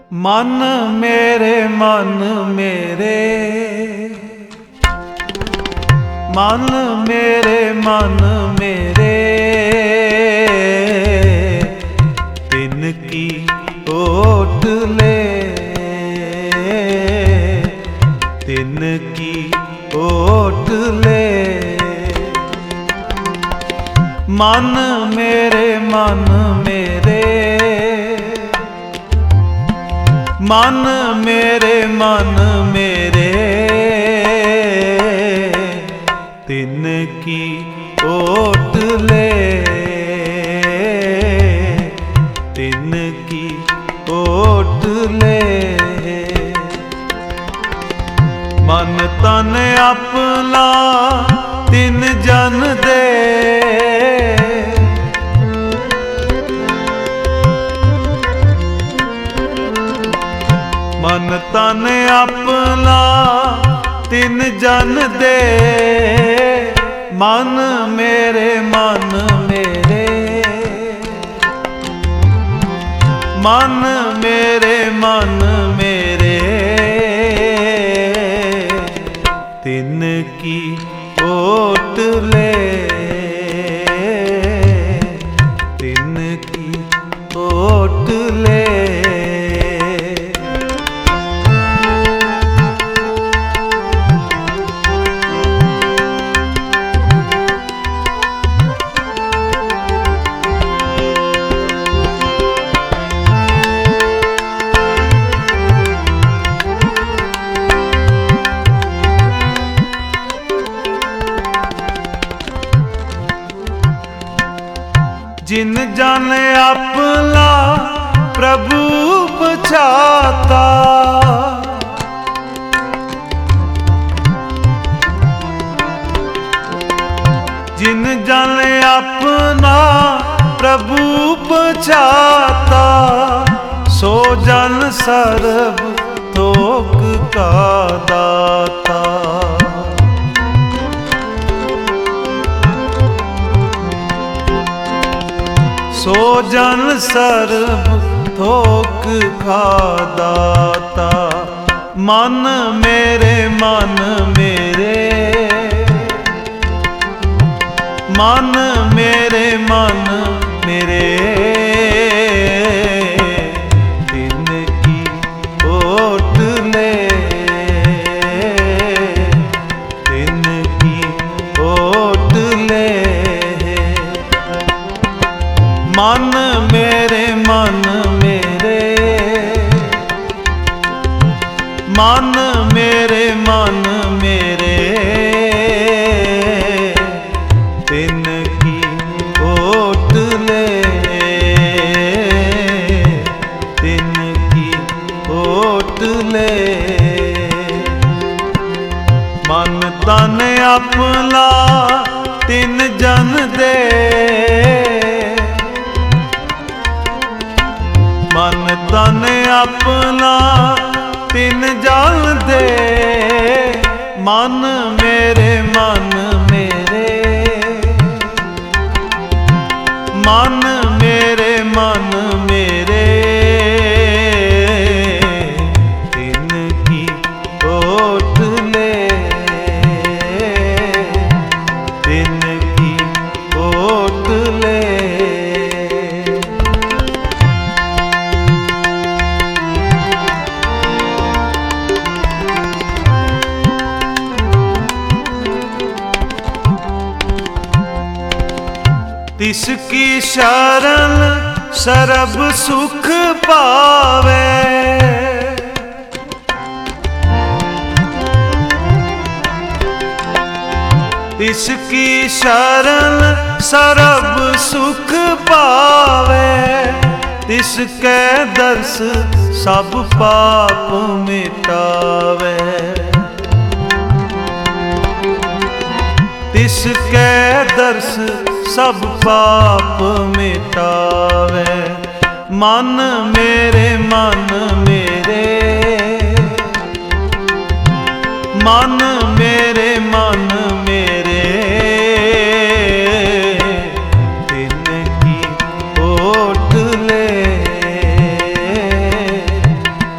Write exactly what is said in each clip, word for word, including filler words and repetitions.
मन मेरे मन मेरे मन मेरे मन मेरे तिनकी ओट ले तिनकी ओट ले मन मेरे मन मेरे मन मेरे मन मेरे तिनकी ओट ले तिनकी ओट ले मन तन अपना तिन जन दे मन तन अपना तिन जन दे मन मेरे मन मेरे मन मेरे मन मेरे तिनकी ओट ले तिनकी ओट ले जिन जन अपना प्रभु पछाता जिन जन अपना प्रभु पछाता सो जन सर्व थोक का दाता सो जन सर्व थोक का दाता मन मेरे मन मेरे मन मेरे मन मेरे तिनकी ओट ले तिनकी ओट ले मन मेरे मन मेरे मन मेरे मन मेरे तिनकी ओट ले तिनकी ओट ले मन तन अपना तिन जन दे मन तन अपना तिन जन दे मन मेरे मन मेरे मन मेरे मन मेरे तिनकी ओट ले तिनकी ओट ले तिसकी शरण सर्ब सुख पावे तिसकी शरण सर्ब सुख पावे तिसके दर्श सब पाप मिटावे तिसके दर्श सब पाप मिटावे मन मेरे मन मेरे मन मेरे मन मेरे तिनकी ओट ले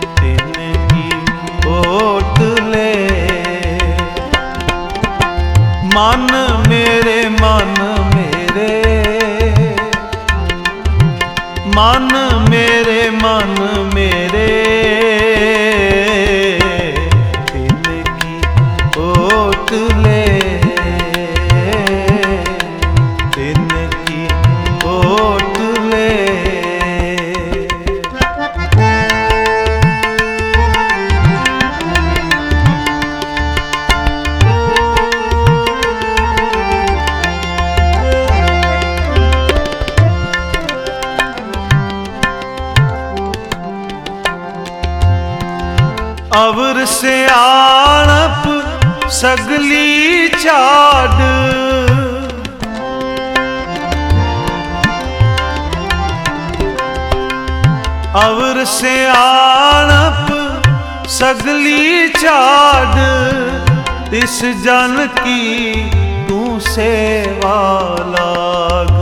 अवर सियाणप सगली छाड़, अवर सियाणप सगली छाड़, तिस जन की तू सेवा लाग,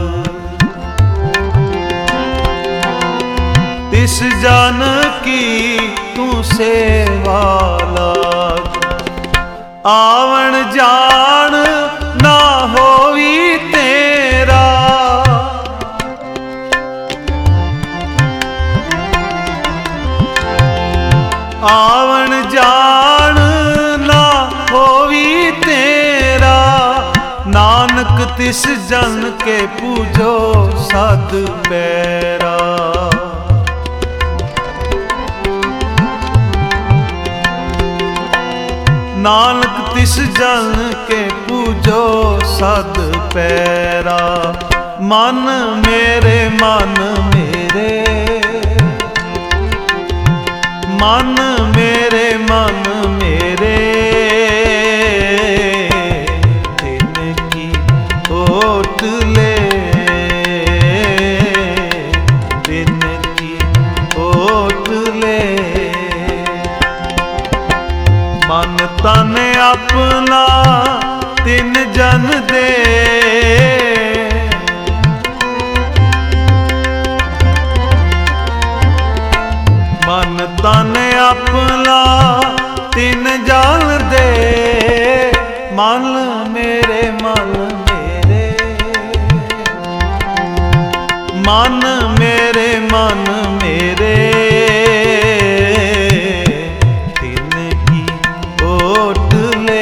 तिस जन की तू सेवा लाग। आवण जान ना होवी तेरा, आवण जान ना होवी तेरा, नानक तिस जन के पूजो सद पैरा। नानक तिस जन के पूजो सद पैरा। मन मेरे मन मेरे, मन मेरे मन मेरे, तिनकी ओट ले, तिनकी ओट ले। मन तन अपना तिन जन दे, मन तन अपना तिन जन दे। मन मेरे मन मेरे, मन मेरे मन मेरे, तिनकी ओट ले,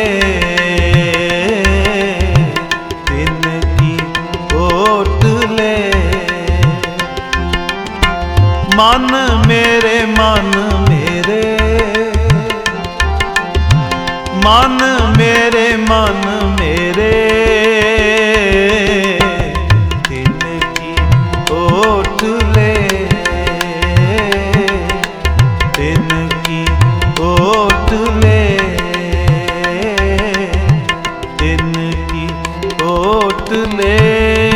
तिनकी ओट ले। मन मेरे मन मेरे, मन मेरे मन मेरे, तिनकी ओट ले, तिनकी ओट ले, तिनकी ओट ले।